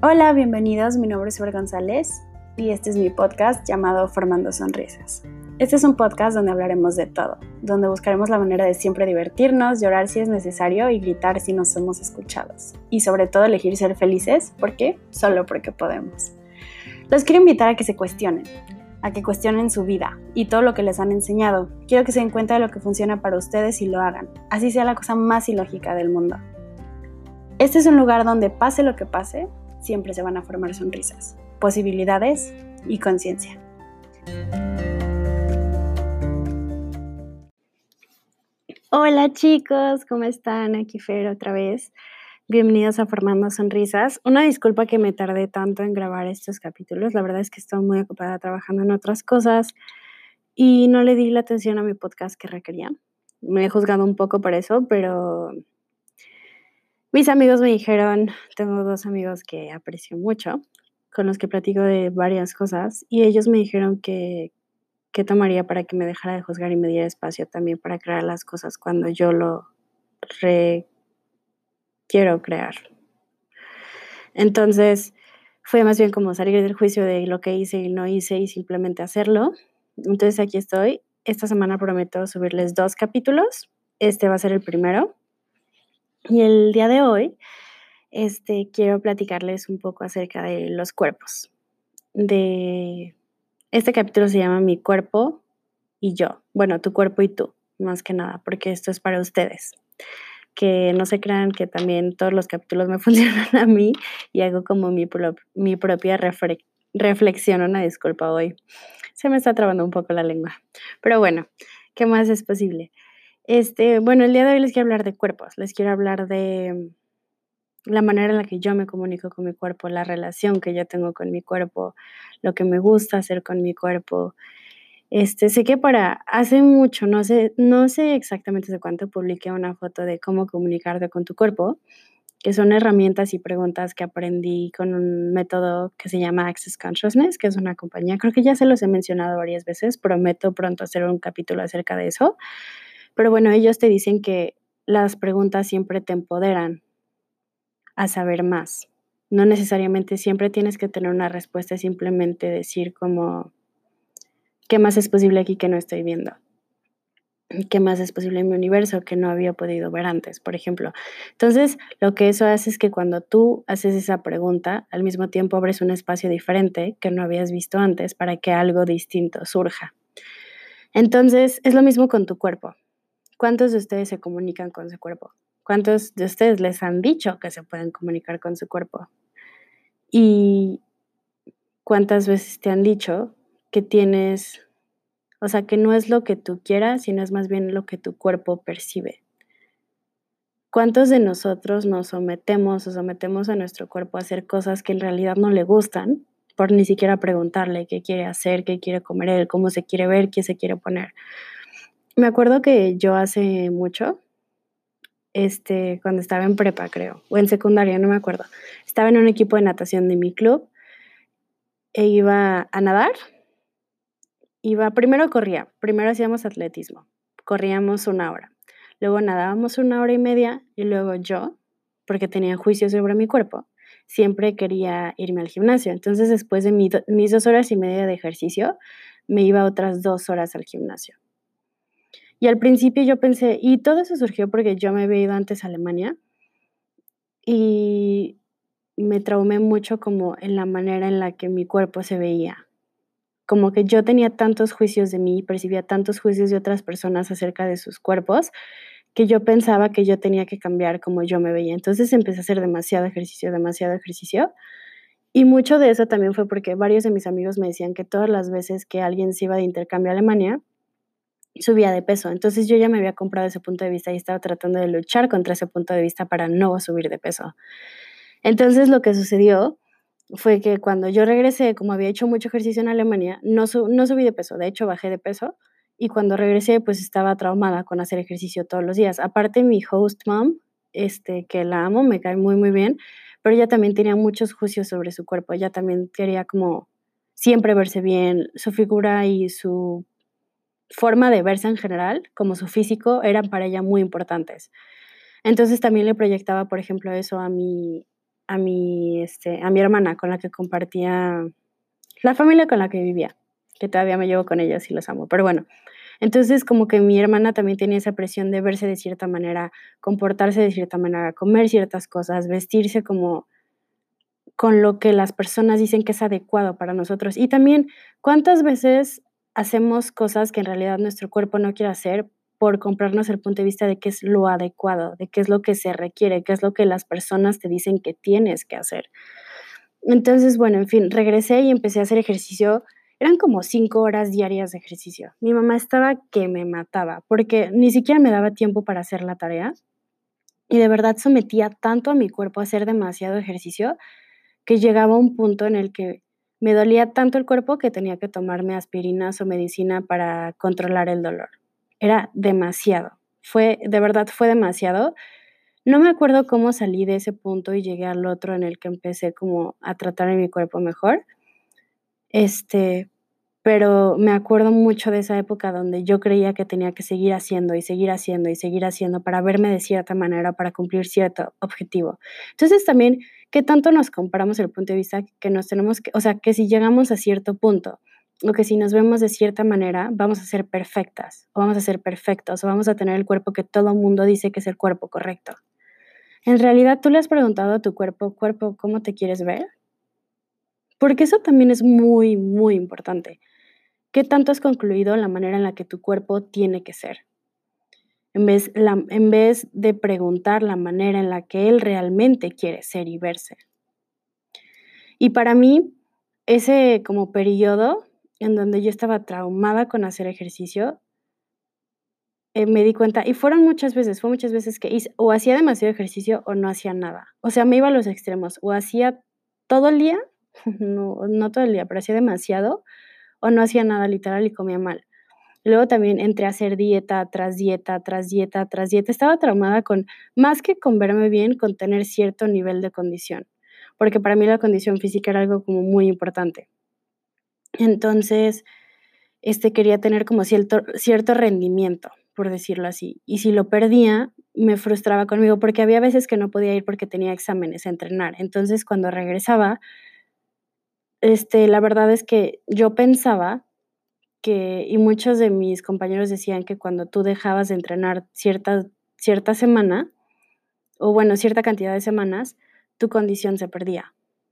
Hola, bienvenidos, mi nombre es Fer González y este es mi podcast llamado Formando Sonrisas. Este es un podcast donde hablaremos de todo, donde buscaremos la manera de siempre divertirnos, llorar si es necesario y gritar si nos somos escuchados. Y sobre todo elegir ser felices, ¿por qué? Solo porque podemos. Los quiero invitar a que se cuestionen, a que cuestionen su vida y todo lo que les han enseñado. Quiero que se den cuenta de lo que funciona para ustedes y lo hagan, así sea la cosa más ilógica del mundo. Este es un lugar donde pase lo que pase, siempre se van a formar sonrisas, posibilidades y conciencia. Hola chicos, ¿cómo están? Aquí Fer otra vez. Bienvenidos a Formando Sonrisas. Una disculpa que me tardé tanto en grabar estos capítulos. La verdad es que estoy muy ocupada trabajando en otras cosas y no le di la atención a mi podcast que requería. Me he juzgado un poco por eso, pero mis amigos me dijeron, tengo 2 amigos que aprecio mucho, con los que platico de varias cosas, y ellos me dijeron que qué tomaría para que me dejara de juzgar y me diera espacio también para crear las cosas cuando yo lo quiero crear. Entonces, fue más bien como salir del juicio de lo que hice y no hice y simplemente hacerlo. Entonces, aquí estoy. Esta semana prometo subirles 2 capítulos. Este va a ser el primero. Y el día de hoy quiero platicarles un poco acerca de los cuerpos. Este capítulo se llama Mi cuerpo y yo. Bueno, tu cuerpo y tú, más que nada, porque esto es para ustedes. Que no se crean que también todos los capítulos me funcionan a mí y hago como mi propia reflexión. Una disculpa hoy. Se me está trabando un poco la lengua. Pero bueno, ¿qué más es posible? Bueno, el día de hoy les quiero hablar de cuerpos. Les quiero hablar de la manera en la que yo me comunico con mi cuerpo, la relación que yo tengo con mi cuerpo, lo que me gusta hacer con mi cuerpo. Sé que hace mucho, no sé exactamente hace cuánto, publiqué una foto de cómo comunicarte con tu cuerpo, que son herramientas y preguntas que aprendí con un método que se llama Access Consciousness, que es una compañía, creo que ya se los he mencionado varias veces, prometo pronto hacer un capítulo acerca de eso, pero bueno, ellos te dicen que las preguntas siempre te empoderan a saber más. No necesariamente siempre tienes que tener una respuesta, simplemente decir como, ¿qué más es posible aquí que no estoy viendo? ¿Qué más es posible en mi universo que no había podido ver antes, por ejemplo? Entonces, lo que eso hace es que cuando tú haces esa pregunta, al mismo tiempo abres un espacio diferente que no habías visto antes para que algo distinto surja. Entonces, es lo mismo con tu cuerpo. ¿Cuántos de ustedes se comunican con su cuerpo? ¿Cuántos de ustedes les han dicho que se pueden comunicar con su cuerpo? ¿Y cuántas veces te han dicho que que no es lo que tú quieras, sino es más bien lo que tu cuerpo percibe? ¿Cuántos de nosotros nos sometemos a nuestro cuerpo a hacer cosas que en realidad no le gustan, por ni siquiera preguntarle qué quiere hacer, qué quiere comer él, cómo se quiere ver, qué se quiere poner? Me acuerdo que yo hace mucho, cuando estaba en prepa, creo, o en secundaria, no me acuerdo, estaba en un equipo de natación de mi club e iba a nadar. Primero hacíamos atletismo, corríamos 1 hora, luego nadábamos 1 hora y media y luego yo, porque tenía juicio sobre mi cuerpo, siempre quería irme al gimnasio. Entonces, después de mis 2 horas y media de ejercicio, me iba otras 2 horas al gimnasio. Y al principio yo pensé, y todo eso surgió porque yo me había ido antes a Alemania y me traumé mucho como en la manera en la que mi cuerpo se veía. Como que yo tenía tantos juicios de mí, percibía tantos juicios de otras personas acerca de sus cuerpos, que yo pensaba que yo tenía que cambiar como yo me veía. Entonces empecé a hacer demasiado ejercicio. Y mucho de eso también fue porque varios de mis amigos me decían que todas las veces que alguien se iba de intercambio a Alemania, subía de peso. Entonces yo ya me había comprado ese punto de vista y estaba tratando de luchar contra ese punto de vista para no subir de peso. Entonces lo que sucedió fue que cuando yo regresé, como había hecho mucho ejercicio en Alemania, no subí de peso, de hecho bajé de peso, y cuando regresé, pues estaba traumada con hacer ejercicio todos los días. Aparte, mi host mom, que la amo, me cae muy, muy bien, pero ella también tenía muchos juicios sobre su cuerpo. Ella también quería como siempre verse bien, su figura y su forma de verse en general, como su físico, eran para ella muy importantes. Entonces también le proyectaba, por ejemplo, eso a mí a mi hermana con la que compartía, la familia con la que vivía, que todavía me llevo con ellos y los amo. Pero bueno, entonces como que mi hermana también tenía esa presión de verse de cierta manera, comportarse de cierta manera, comer ciertas cosas, vestirse como con lo que las personas dicen que es adecuado para nosotros. Y también, ¿cuántas veces hacemos cosas que en realidad nuestro cuerpo no quiere hacer por comprarnos el punto de vista de qué es lo adecuado, de qué es lo que se requiere, qué es lo que las personas te dicen que tienes que hacer? Entonces, bueno, en fin, regresé y empecé a hacer ejercicio. Eran como 5 horas diarias de ejercicio. Mi mamá estaba que me mataba, porque ni siquiera me daba tiempo para hacer la tarea, y de verdad sometía tanto a mi cuerpo a hacer demasiado ejercicio, que llegaba un punto en el que me dolía tanto el cuerpo que tenía que tomarme aspirinas o medicina para controlar el dolor. Era demasiado. De verdad fue demasiado. No me acuerdo cómo salí de ese punto y llegué al otro en el que empecé como a tratar a mi cuerpo mejor, este, pero me acuerdo mucho de esa época donde yo creía que tenía que seguir haciendo, y seguir haciendo, y seguir haciendo para verme de cierta manera, para cumplir cierto objetivo. Entonces, también, ¿qué tanto nos comparamos el punto de vista que nos tenemos que, o sea, que si llegamos a cierto punto, o que si nos vemos de cierta manera, vamos a ser perfectas, o vamos a ser perfectos, o vamos a tener el cuerpo que todo mundo dice que es el cuerpo correcto? En realidad, ¿tú le has preguntado a tu cuerpo: "Cuerpo, ¿cómo te quieres ver?". Porque eso también es muy, muy importante. ¿Qué tanto has concluido la manera en la que tu cuerpo tiene que ser? En vez de preguntar la manera en la que él realmente quiere ser y verse. Y para mí, ese como periodo en donde yo estaba traumada con hacer ejercicio, me di cuenta, y fue muchas veces que hice o hacía demasiado ejercicio o no hacía nada. O sea, me iba a los extremos, o hacía todo el día, no todo el día, pero hacía demasiado, o no hacía nada literal y comía mal. Luego también entré a hacer dieta, tras dieta, tras dieta, tras dieta. Estaba traumada con, más que con verme bien, con tener cierto nivel de condición, porque para mí la condición física era algo como muy importante. Entonces, quería tener como cierto rendimiento, por decirlo así. Y si lo perdía, me frustraba conmigo, porque había veces que no podía ir porque tenía exámenes a entrenar. Entonces, cuando regresaba, la verdad es que yo pensaba y muchos de mis compañeros decían que cuando tú dejabas de entrenar cierta semana, o bueno, cierta cantidad de semanas, tu condición se perdía.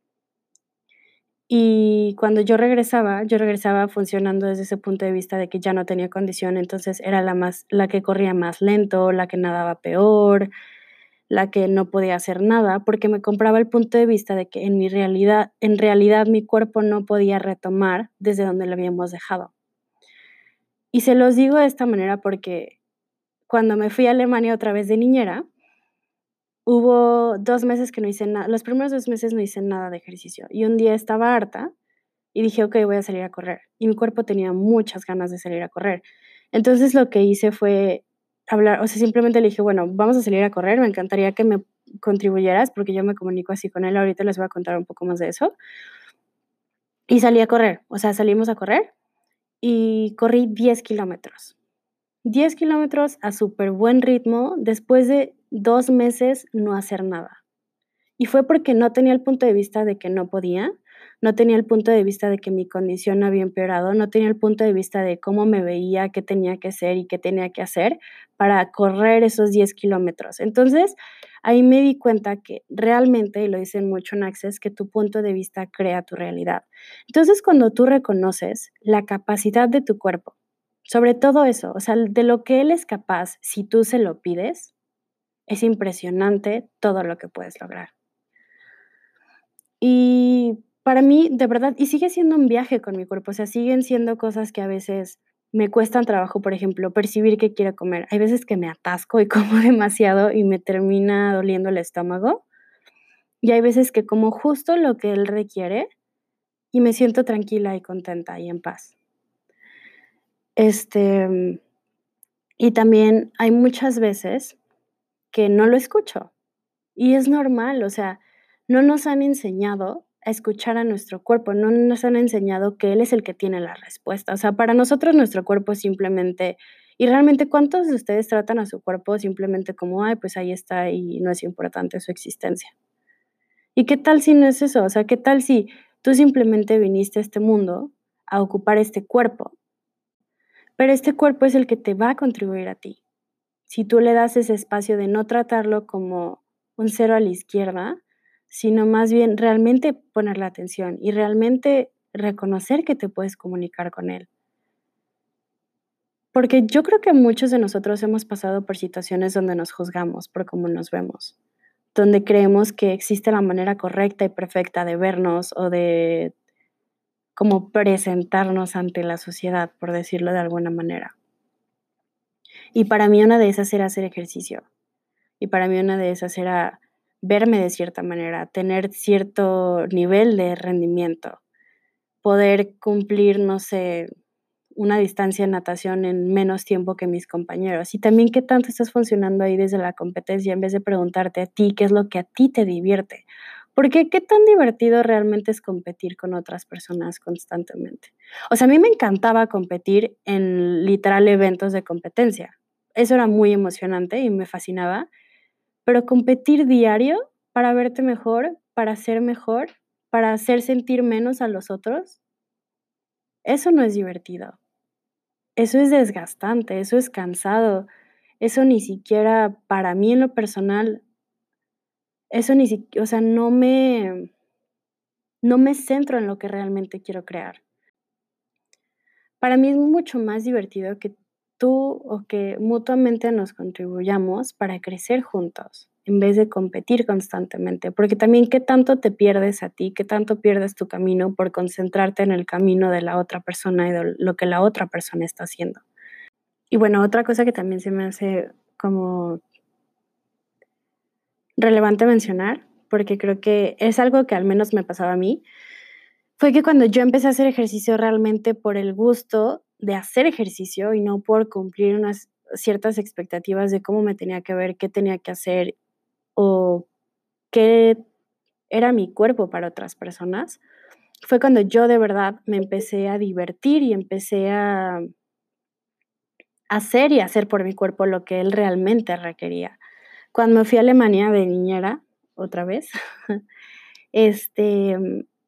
Y cuando yo regresaba funcionando desde ese punto de vista de que ya no tenía condición, entonces era la que corría más lento, la que nadaba peor, la que no podía hacer nada, porque me compraba el punto de vista de que en realidad mi cuerpo no podía retomar desde donde lo habíamos dejado. Y se los digo de esta manera porque cuando me fui a Alemania otra vez de niñera, hubo 2 meses que no hice nada, los primeros 2 meses no hice nada de ejercicio, y un día estaba harta y dije: "Okey, voy a salir a correr", y mi cuerpo tenía muchas ganas de salir a correr. Entonces, lo que hice fue hablar, o sea, simplemente le dije: "Bueno, vamos a salir a correr, me encantaría que me contribuyeras", porque yo me comunico así con él, ahorita les voy a contar un poco más de eso. Y salí a correr, o sea, salimos a correr y corrí 10 kilómetros. 10 kilómetros a súper buen ritmo después de 2 meses no hacer nada. Y fue porque no tenía el punto de vista de que no podía, no tenía el punto de vista de que mi condición había empeorado, no tenía el punto de vista de cómo me veía, qué tenía que hacer y qué tenía que hacer para correr esos 10 kilómetros. Entonces, ahí me di cuenta que realmente, y lo dicen mucho en Access, que tu punto de vista crea tu realidad. Entonces, cuando tú reconoces la capacidad de tu cuerpo, sobre todo eso, o sea, de lo que él es capaz si tú se lo pides, es impresionante todo lo que puedes lograr. Y para mí, de verdad, y sigue siendo un viaje con mi cuerpo, o sea, siguen siendo cosas que a veces me cuestan trabajo, por ejemplo, percibir qué quiero comer. Hay veces que me atasco y como demasiado y me termina doliendo el estómago, y hay veces que como justo lo que él requiere y me siento tranquila y contenta y en paz. Este, y también hay muchas veces que no lo escucho. Y es normal, o sea, no nos han enseñado a escuchar a nuestro cuerpo, no nos han enseñado que él es el que tiene la respuesta. O sea, para nosotros nuestro cuerpo es simplemente, y realmente, ¿cuántos de ustedes tratan a su cuerpo simplemente como, ay, pues ahí está y no es importante su existencia? ¿Y qué tal si no es eso? O sea, ¿qué tal si tú simplemente viniste a este mundo a ocupar este cuerpo? Pero este cuerpo es el que te va a contribuir a ti. Si tú le das ese espacio de no tratarlo como un cero a la izquierda, sino más bien realmente ponerle atención y realmente reconocer que te puedes comunicar con él. Porque yo creo que muchos de nosotros hemos pasado por situaciones donde nos juzgamos por cómo nos vemos, donde creemos que existe la manera correcta y perfecta de vernos o de como presentarnos ante la sociedad, por decirlo de alguna manera. Y para mí una de esas era hacer ejercicio. Y para mí una de esas era verme de cierta manera, tener cierto nivel de rendimiento, poder cumplir, no sé, una distancia en natación en menos tiempo que mis compañeros. Y también qué tanto estás funcionando ahí desde la competencia en vez de preguntarte a ti qué es lo que a ti te divierte. Porque qué tan divertido realmente es competir con otras personas constantemente. O sea, a mí me encantaba competir en literal eventos de competencia. Eso era muy emocionante y me fascinaba, pero competir diario para verte mejor, para ser mejor, para hacer sentir menos a los otros, eso no es divertido. Eso es desgastante, eso es cansado, eso ni siquiera para mí en lo personal, eso ni si o sea, no me centro en lo que realmente quiero crear. Para mí es mucho más divertido que tú o que mutuamente nos contribuyamos para crecer juntos, en vez de competir constantemente, porque también qué tanto te pierdes a ti, qué tanto pierdes tu camino por concentrarte en el camino de la otra persona y de lo que la otra persona está haciendo. Y bueno, otra cosa que también se me hace como relevante mencionar, porque creo que es algo que al menos me pasaba a mí, fue que cuando yo empecé a hacer ejercicio realmente por el gusto de hacer ejercicio y no por cumplir unas ciertas expectativas de cómo me tenía que ver, qué tenía que hacer o qué era mi cuerpo para otras personas, fue cuando yo de verdad me empecé a divertir y empecé a hacer y hacer por mi cuerpo lo que él realmente requería. Cuando me fui a Alemania de niñera, otra vez, este,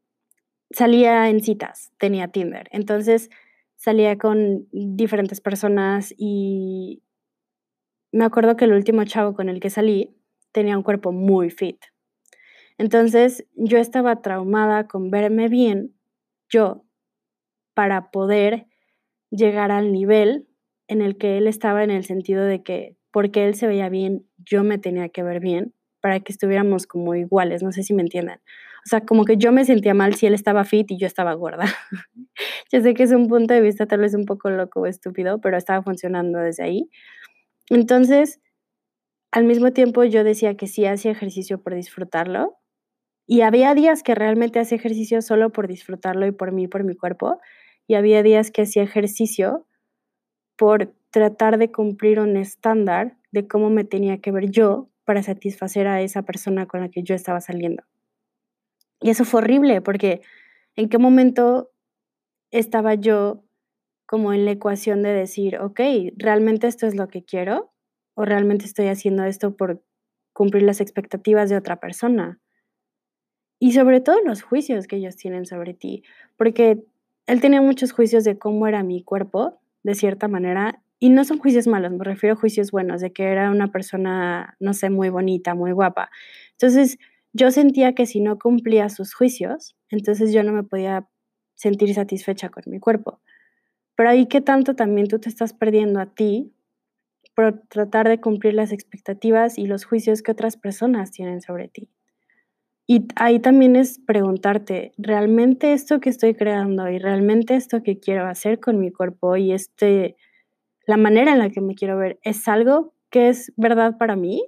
salía en citas, tenía Tinder. Entonces, salía con diferentes personas y me acuerdo que el último chavo con el que salí tenía un cuerpo muy fit. Entonces, yo estaba traumada con verme bien, yo, para poder llegar al nivel en el que él estaba, en el sentido de que, porque él se veía bien, yo me tenía que ver bien para que estuviéramos como iguales, no sé si me entienden. O sea, como que yo me sentía mal si él estaba fit y yo estaba gorda. Ya sé que es un punto de vista tal vez un poco loco o estúpido, pero estaba funcionando desde ahí. Entonces, al mismo tiempo yo decía que sí hacía ejercicio por disfrutarlo, y había días que realmente hacía ejercicio solo por disfrutarlo y por mí, por mi cuerpo, y había días que hacía ejercicio por tratar de cumplir un estándar de cómo me tenía que ver yo para satisfacer a esa persona con la que yo estaba saliendo. Y eso fue horrible, porque ¿en qué momento estaba yo como en la ecuación de decir: "Okey, ¿realmente esto es lo que quiero? ¿O realmente estoy haciendo esto por cumplir las expectativas de otra persona?". Y sobre todo los juicios que ellos tienen sobre ti, porque él tenía muchos juicios de cómo era mi cuerpo, de cierta manera, y no son juicios malos, me refiero a juicios buenos, de que era una persona, no sé, muy bonita, muy guapa. Entonces, yo sentía que si no cumplía sus juicios, entonces yo no me podía sentir satisfecha con mi cuerpo. Pero ahí, ¿qué tanto también tú te estás perdiendo a ti por tratar de cumplir las expectativas y los juicios que otras personas tienen sobre ti? Y ahí también es preguntarte, ¿realmente esto que estoy creando y realmente esto que quiero hacer con mi cuerpo y la manera en la que me quiero ver, es algo que es verdad para mí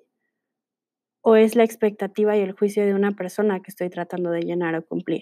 o es la expectativa y el juicio de una persona que estoy tratando de llenar o cumplir?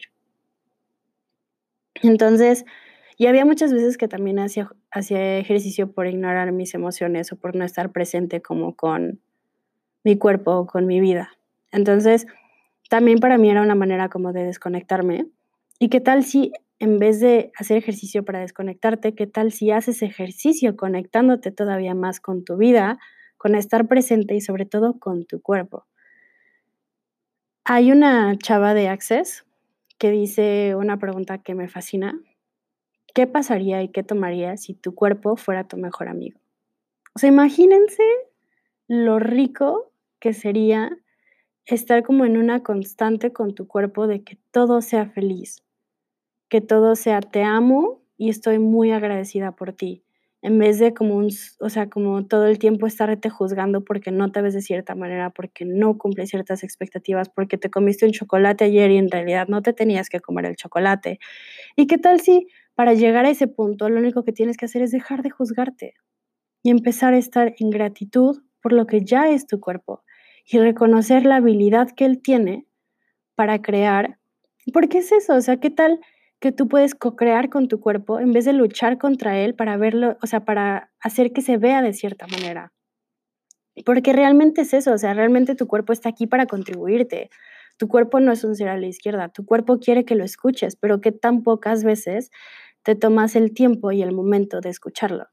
Entonces, y había muchas veces que también hacía ejercicio por ignorar mis emociones o por no estar presente como con mi cuerpo o con mi vida. Entonces, también para mí era una manera como de desconectarme. ¿Y qué tal si en vez de hacer ejercicio para desconectarte, qué tal si haces ejercicio conectándote todavía más con tu vida, con estar presente y sobre todo con tu cuerpo? Hay una chava de Access que dice una pregunta que me fascina. ¿Qué pasaría y qué tomarías si tu cuerpo fuera tu mejor amigo? O sea, imagínense lo rico que sería estar como en una constante con tu cuerpo de que todo sea feliz, que todo sea te amo y estoy muy agradecida por ti, en vez de como o sea, como todo el tiempo estarte juzgando porque no te ves de cierta manera, porque no cumples ciertas expectativas, porque te comiste un chocolate ayer y en realidad no te tenías que comer el chocolate. ¿Y qué tal si para llegar a ese punto lo único que tienes que hacer es dejar de juzgarte y empezar a estar en gratitud por lo que ya es tu cuerpo y reconocer la habilidad que él tiene para crear? Porque es eso, o sea, ¿qué tal que tú puedes co-crear con tu cuerpo en vez de luchar contra él para verlo, o sea, para hacer que se vea de cierta manera? Porque realmente es eso, o sea, realmente tu cuerpo está aquí para contribuirte. Tu cuerpo no es un cero a la izquierda, tu cuerpo quiere que lo escuches, pero que tan pocas veces te tomas el tiempo y el momento de escucharlo.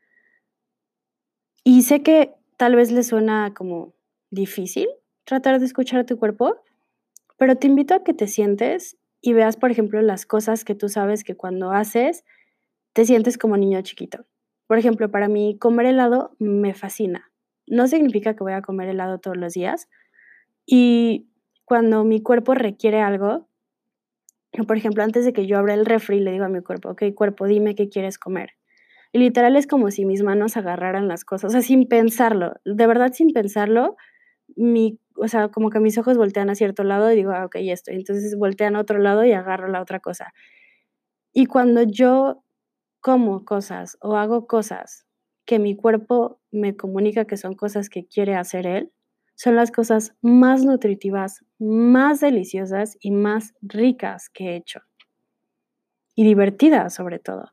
Y sé que tal vez le suena como difícil tratar de escuchar a tu cuerpo, pero te invito a que te sientes y veas, por ejemplo, las cosas que tú sabes que cuando haces te sientes como niño chiquito. Por ejemplo, para mí comer helado me fascina. No significa que voy a comer helado todos los días, y cuando mi cuerpo requiere algo, por ejemplo, antes de que yo abra el refri, le digo a mi cuerpo: "Okey, cuerpo, dime qué quieres comer". Y literal es como si mis manos agarraran las cosas, o sea, sin pensarlo, de verdad sin pensarlo, o sea, como que mis ojos voltean a cierto lado y digo: "Ah, okey, esto". Y entonces voltean a otro lado y agarro la otra cosa. Y cuando yo como cosas o hago cosas que mi cuerpo me comunica que son cosas que quiere hacer él, son las cosas más nutritivas, más deliciosas y más ricas que he hecho, y divertidas, sobre todo.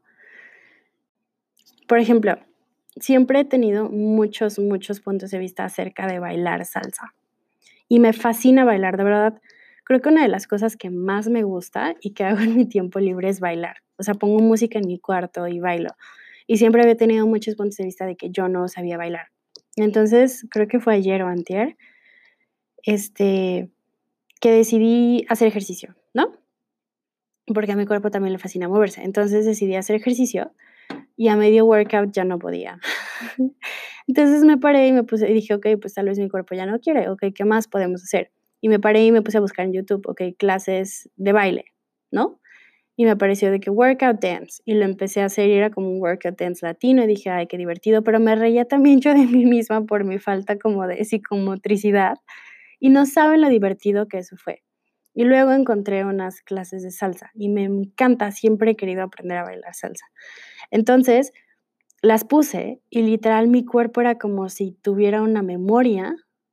Por ejemplo, siempre he tenido muchos, muchos puntos de vista acerca de bailar salsa, y me fascina bailar, de verdad. Creo que una de las cosas que más me gusta y que hago en mi tiempo libre es bailar. O sea, pongo música en mi cuarto y bailo. Y siempre había tenido muchos puntos de vista de que yo no sabía bailar. Entonces, creo que fue ayer o antier, este, que decidí hacer ejercicio, ¿no? Porque a mi cuerpo también le fascina moverse. Entonces decidí hacer ejercicio y a medio workout ya no podía. Entonces me paré y me puse y dije: "Okey, pues tal vez mi cuerpo ya no quiere, okey, ¿qué más podemos hacer?". Y me paré y me puse a buscar en YouTube, okey, clases de baile, ¿no? Y me apareció de que workout dance, y lo empecé a hacer, y era como un workout dance latino, y dije: "Ay, qué divertido", pero me reía también yo de mí misma por mi falta como de psicomotricidad, y no saben lo divertido que eso fue. Y luego encontré unas clases de salsa, y me encanta, siempre he querido aprender a bailar salsa. Entonces, las puse, y literal mi cuerpo era como si tuviera una memoria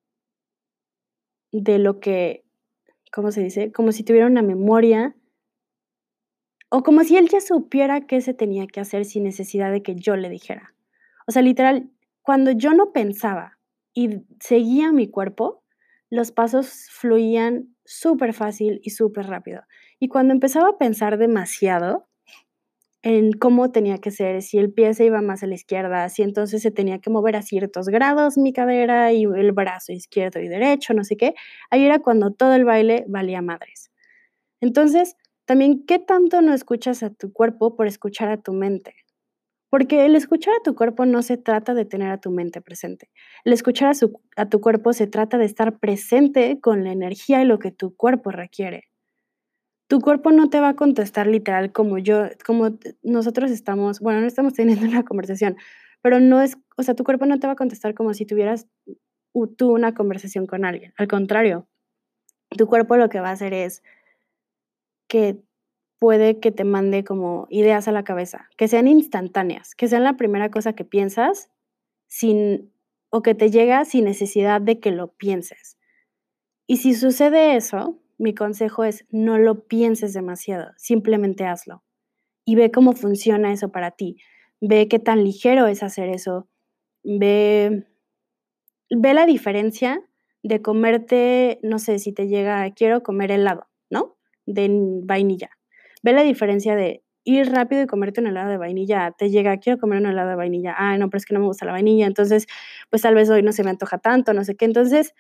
de lo que, ¿cómo se dice? Como si tuviera una memoria, o como si él ya supiera qué se tenía que hacer sin necesidad de que yo le dijera. O sea, literal, cuando yo no pensaba y seguía mi cuerpo, los pasos fluían súper fácil y súper rápido. Y cuando empezaba a pensar demasiado en cómo tenía que ser, si el pie se iba más a la izquierda, si entonces se tenía que mover a ciertos grados mi cadera y el brazo izquierdo y derecho, no sé qué, ahí era cuando todo el baile valía madres. Entonces, también, ¿qué tanto no escuchas a tu cuerpo por escuchar a tu mente? Porque el escuchar a tu cuerpo no se trata de tener a tu mente presente. El escuchar a tu cuerpo se trata de estar presente con la energía y lo que tu cuerpo requiere. Tu cuerpo no te va a contestar literal nosotros estamos, bueno, no estamos teniendo una conversación, pero no es, o sea, tu cuerpo no te va a contestar como si tuvieras tú una conversación con alguien. Al contrario, tu cuerpo lo que va a hacer es que puede que te mande como ideas a la cabeza, que sean instantáneas, que sean la primera cosa que piensas sin o que te llega sin necesidad de que lo pienses. Y si sucede eso, mi consejo es no lo pienses demasiado, simplemente hazlo y ve cómo funciona eso para ti. Ve qué tan ligero es hacer eso. Ve ve la diferencia de comerte, no sé, si te llega, quiero comer helado, ¿no? De vainilla. Ve la diferencia de ir rápido y comerte un helado de vainilla, te llega, quiero comer un helado de vainilla, ay, no, pero es que no me gusta la vainilla, entonces, pues tal vez hoy no se me antoja tanto, no sé qué. Entonces,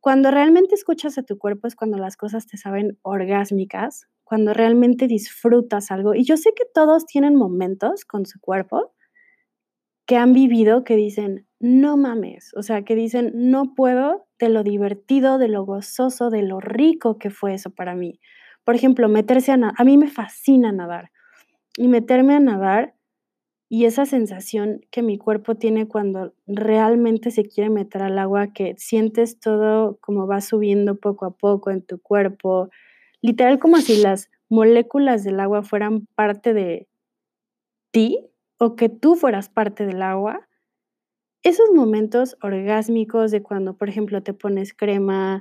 Cuando realmente escuchas a tu cuerpo es cuando las cosas te saben orgásmicas, cuando realmente disfrutas algo. Y yo sé que todos tienen momentos con su cuerpo que han vivido que dicen: "No mames", o sea, que dicen: "No puedo", de lo divertido, de lo gozoso, de lo rico que fue eso para mí. Por ejemplo, meterse a mí me fascina nadar, y meterme a nadar, y esa sensación que mi cuerpo tiene cuando realmente se quiere meter al agua, que sientes todo como va subiendo poco a poco en tu cuerpo, literal como si las moléculas del agua fueran parte de ti, o que tú fueras parte del agua. Esos momentos orgásmicos de cuando, por ejemplo, te pones crema,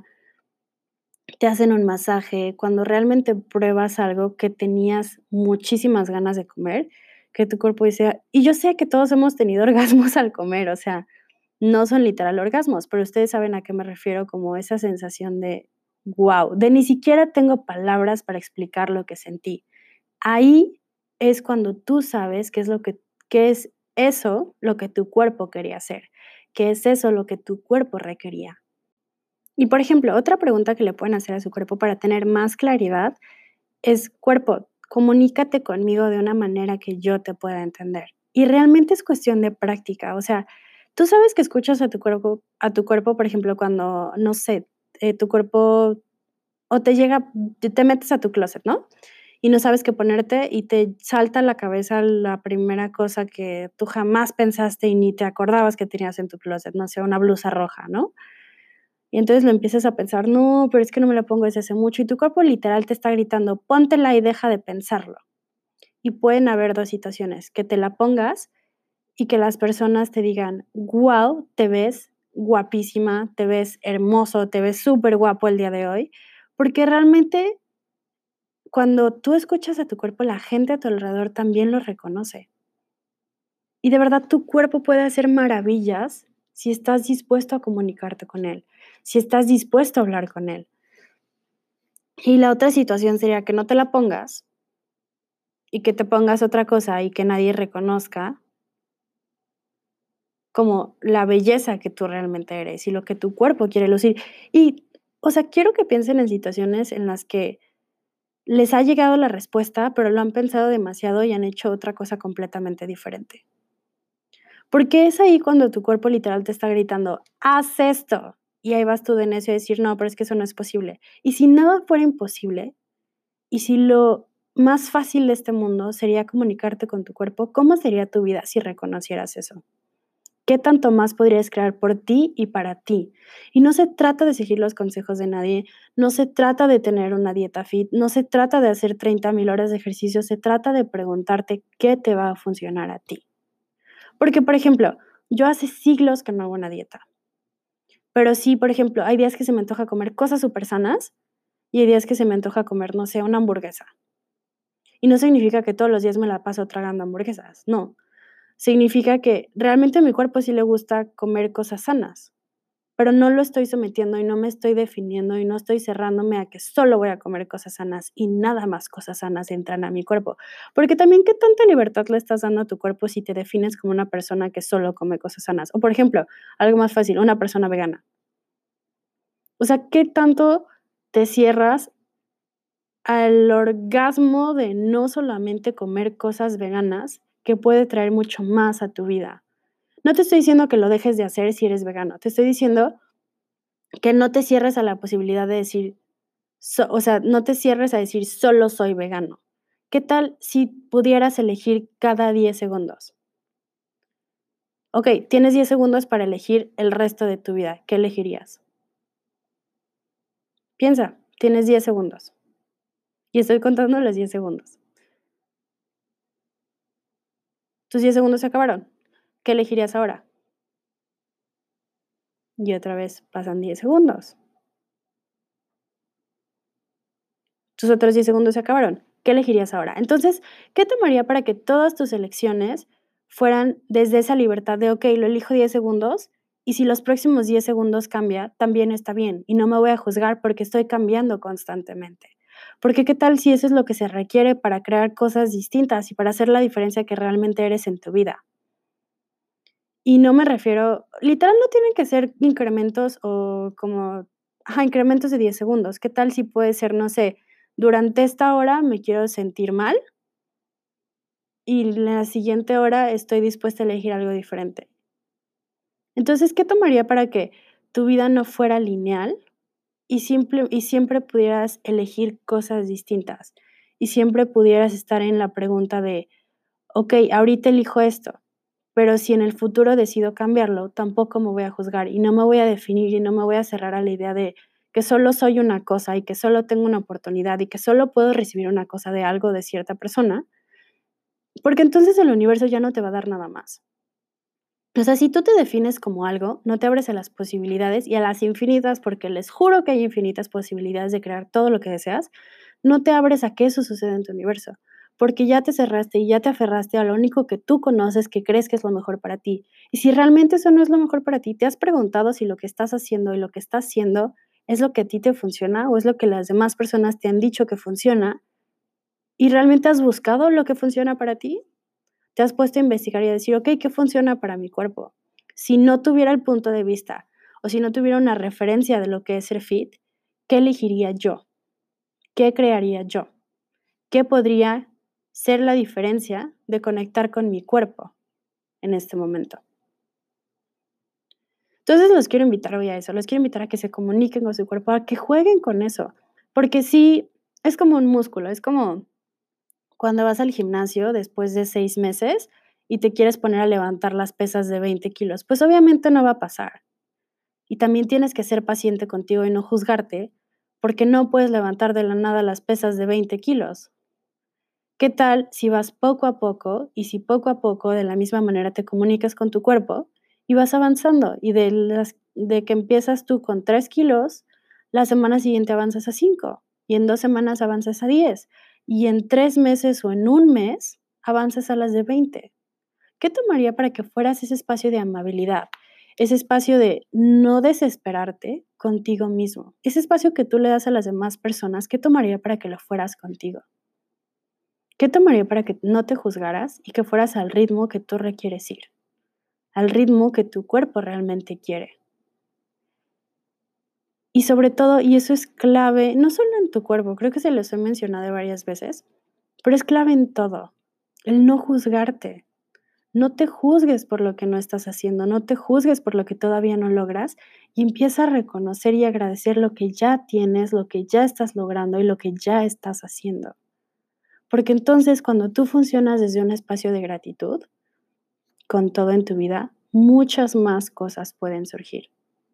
te hacen un masaje, cuando realmente pruebas algo que tenías muchísimas ganas de comer, que tu cuerpo dice y yo sé que todos hemos tenido orgasmos al comer, o sea, no son literal orgasmos, pero ustedes saben a qué me refiero, como esa sensación de guau, de ni siquiera tengo palabras para explicar lo que sentí. Ahí es cuando tú sabes qué es eso lo que tu cuerpo quería hacer, qué es eso lo que tu cuerpo requería. Y, por ejemplo, otra pregunta que le pueden hacer a su cuerpo para tener más claridad es: "Cuerpo, comunícate conmigo de una manera que yo te pueda entender". Y realmente es cuestión de práctica, o sea, tú sabes que escuchas a tu cuerpo, por ejemplo, cuando, no sé, tu cuerpo o te metes a tu closet, ¿no? Y no sabes qué ponerte y te salta a la cabeza la primera cosa que tú jamás pensaste y ni te acordabas que tenías en tu closet, no sé, una blusa roja, ¿no? Y entonces lo empiezas a pensar: "No, pero es que no me la pongo desde hace mucho", y tu cuerpo literal te está gritando: "Póntela y deja de pensarlo". Y pueden haber 2 situaciones, que te la pongas y que las personas te digan: "Guau, te ves guapísima, te ves hermoso, te ves súper guapo el día de hoy", porque realmente cuando tú escuchas a tu cuerpo, la gente a tu alrededor también lo reconoce. Y de verdad, tu cuerpo puede hacer maravillas si estás dispuesto a comunicarte con él, si estás dispuesto a hablar con él. Y la otra situación sería que no te la pongas y que te pongas otra cosa y que nadie reconozca como la belleza que tú realmente eres y lo que tu cuerpo quiere lucir. Y, o sea, quiero que piensen en situaciones en las que les ha llegado la respuesta, pero lo han pensado demasiado y han hecho otra cosa completamente diferente. Porque es ahí cuando tu cuerpo literal te está gritando: "Haz esto", y ahí vas tú de necio a decir: "No, pero es que eso no es posible". Y si nada fuera imposible, y si lo más fácil de este mundo sería comunicarte con tu cuerpo, ¿cómo sería tu vida si reconocieras eso? ¿Qué tanto más podrías crear por ti y para ti? Y no se trata de seguir los consejos de nadie, no se trata de tener una dieta fit, no se trata de hacer 30,000 horas de ejercicio, se trata de preguntarte qué te va a funcionar a ti. Porque, por ejemplo, yo hace siglos que no hago una dieta, pero sí, por ejemplo, hay días que se me antoja comer cosas súper sanas y hay días que se me antoja comer, no sé, una hamburguesa. Y no significa que todos los días me la paso tragando hamburguesas, no. Significa que realmente a mi cuerpo sí le gusta comer cosas sanas, pero no lo estoy sometiendo y no me estoy definiendo y no estoy cerrándome a que solo voy a comer cosas sanas y nada más cosas sanas entran a mi cuerpo. Porque también, ¿qué tanta libertad le estás dando a tu cuerpo si te defines como una persona que solo come cosas sanas? O, por ejemplo, algo más fácil, una persona vegana. O sea, ¿qué tanto te cierras al orgasmo de no solamente comer cosas veganas, que puede traer mucho más a tu vida? No te estoy diciendo que lo dejes de hacer si eres vegano, te estoy diciendo que no te cierres a la posibilidad de decir, o sea, no te cierres a decir: "Solo soy vegano". ¿Qué tal si pudieras elegir cada 10 segundos? Okey, tienes 10 segundos para elegir el resto de tu vida, ¿qué elegirías? Piensa, tienes 10 segundos, y estoy contando los 10 segundos. Tus 10 segundos se acabaron, ¿qué elegirías ahora? Y otra vez pasan 10 segundos. Tus otros 10 segundos se acabaron, ¿qué elegirías ahora? Entonces, ¿qué tomaría para que todas tus elecciones fueran desde esa libertad de, okey, lo elijo 10 segundos, y si los próximos 10 segundos cambia, también está bien, y no me voy a juzgar porque estoy cambiando constantemente? Porque, ¿qué tal si eso es lo que se requiere para crear cosas distintas y para hacer la diferencia que realmente eres en tu vida? Y no me refiero literal, no tienen que ser incrementos o como incrementos de 10 segundos. ¿Qué tal si puede ser, no sé, durante esta hora me quiero sentir mal y la siguiente hora estoy dispuesta a elegir algo diferente? Entonces, ¿qué tomaría para que tu vida no fuera lineal y siempre pudieras elegir cosas distintas? Y siempre pudieras estar en la pregunta de, okey, ahorita elijo esto, pero si en el futuro decido cambiarlo, tampoco me voy a juzgar y no me voy a definir y no me voy a cerrar a la idea de que solo soy una cosa y que solo tengo una oportunidad y que solo puedo recibir una cosa de algo de cierta persona, porque entonces el universo ya no te va a dar nada más. O sea, si tú te defines como algo, no te abres a las posibilidades y a las infinitas, porque les juro que hay infinitas posibilidades de crear todo lo que deseas, no te abres a que eso suceda en tu universo, porque ya te cerraste y ya te aferraste a lo único que tú conoces, que crees que es lo mejor para ti. Y si realmente eso no es lo mejor para ti, ¿te has preguntado si lo que estás haciendo y lo que estás haciendo es lo que a ti te funciona o es lo que las demás personas te han dicho que funciona? ¿Y realmente has buscado lo que funciona para ti? ¿Te has puesto a investigar y a decir, okey, qué funciona para mi cuerpo? Si no tuviera el punto de vista, o si no tuviera una referencia de lo que es ser fit, ¿qué elegiría yo? ¿Qué crearía yo? ¿Qué podría ser la diferencia de conectar con mi cuerpo en este momento? Entonces, los quiero invitar hoy a eso, los quiero invitar a que se comuniquen con su cuerpo, a que jueguen con eso, porque sí, es como un músculo, es como cuando vas al gimnasio después de 6 meses y te quieres poner a levantar las pesas de 20 kilos, pues obviamente no va a pasar. Y también tienes que ser paciente contigo y no juzgarte, porque no puedes levantar de la nada las pesas de 20 kilos. ¿Qué tal si vas poco a poco y si poco a poco de la misma manera te comunicas con tu cuerpo y vas avanzando y de que empiezas tú con 3 kilos, la semana siguiente avanzas a 5 y en 2 semanas avanzas a 10 y en 3 meses o en un mes avanzas a las de 20? ¿Qué tomaría para que fueras ese espacio de amabilidad, ese espacio de no desesperarte contigo mismo, ese espacio que tú le das a las demás personas? ¿Qué tomaría para que lo fueras contigo? ¿Qué tomaría para que no te juzgaras y que fueras al ritmo que tú requieres ir, al ritmo que tu cuerpo realmente quiere? Y sobre todo, y eso es clave, no solo en tu cuerpo, creo que se los he mencionado varias veces, pero es clave en todo, el no juzgarte. No te juzgues por lo que no estás haciendo, no te juzgues por lo que todavía no logras y empieza a reconocer y agradecer lo que ya tienes, lo que ya estás logrando y lo que ya estás haciendo. Porque entonces cuando tú funcionas desde un espacio de gratitud, con todo en tu vida, muchas más cosas pueden surgir.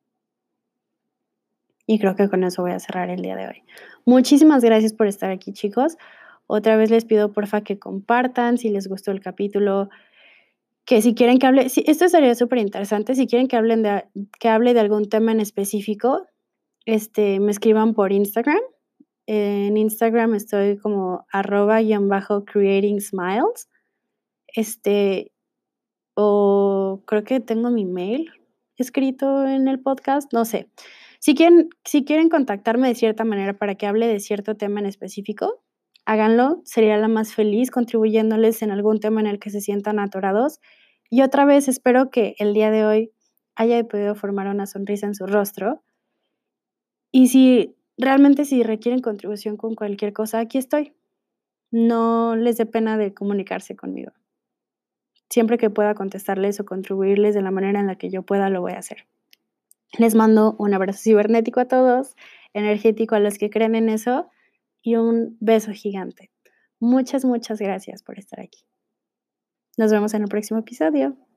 Y creo que con eso voy a cerrar el día de hoy. Muchísimas gracias por estar aquí, chicos. Otra vez les pido porfa que compartan si les gustó el capítulo, que si quieren que hable, sí, esto sería súper interesante. Si quieren que hable de algún tema en específico, me escriban por Instagram. En Instagram estoy como @_creatingsmiles, este, o creo que tengo mi mail escrito en el podcast, no sé. Si quieren contactarme de cierta manera para que hable de cierto tema en específico, háganlo. Sería la más feliz contribuyéndoles en algún tema en el que se sientan atorados. Y otra vez espero que el día de hoy haya podido formar una sonrisa en su rostro. Y si requieren contribución con cualquier cosa, aquí estoy. No les dé pena de comunicarse conmigo. Siempre que pueda contestarles o contribuirles de la manera en la que yo pueda, lo voy a hacer. Les mando un abrazo cibernético a todos, energético a los que creen en eso y un beso gigante. Muchas, muchas gracias por estar aquí. Nos vemos en el próximo episodio.